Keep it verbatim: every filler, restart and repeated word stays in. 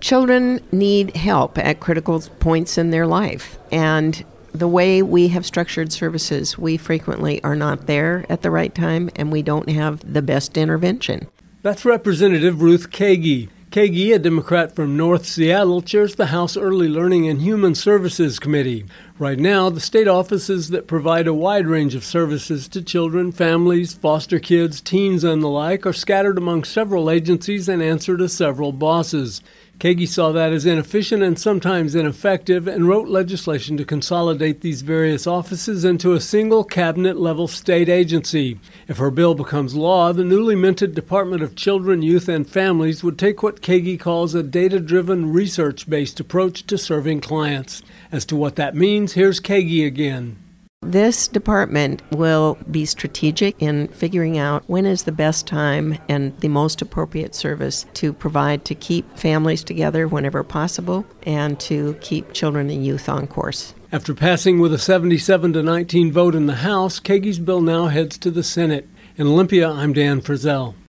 Children need help at critical points in their life, and the way we have structured services, we frequently are not there at the right time, and we don't have the best intervention. That's Representative Ruth Kagi. Kagi, a Democrat from North Seattle, chairs the House Early Learning and Human Services Committee. Right now, the state offices that provide a wide range of services to children, families, foster kids, teens, and the like are scattered among several agencies and answer to several bosses. Kagi saw that as inefficient and sometimes ineffective and wrote legislation to consolidate these various offices into a single cabinet-level state agency. If her bill becomes law, the newly minted Department of Children, Youth, and Families would take what Kagi calls a data-driven, research-based approach to serving clients. As to what that means, here's Kagi again. This department will be strategic in figuring out when is the best time and the most appropriate service to provide to keep families together whenever possible and to keep children and youth on course. After passing with a seventy-seven to nineteen vote in the House, Kagi's bill now heads to the Senate. In Olympia, I'm Dan Frizzell.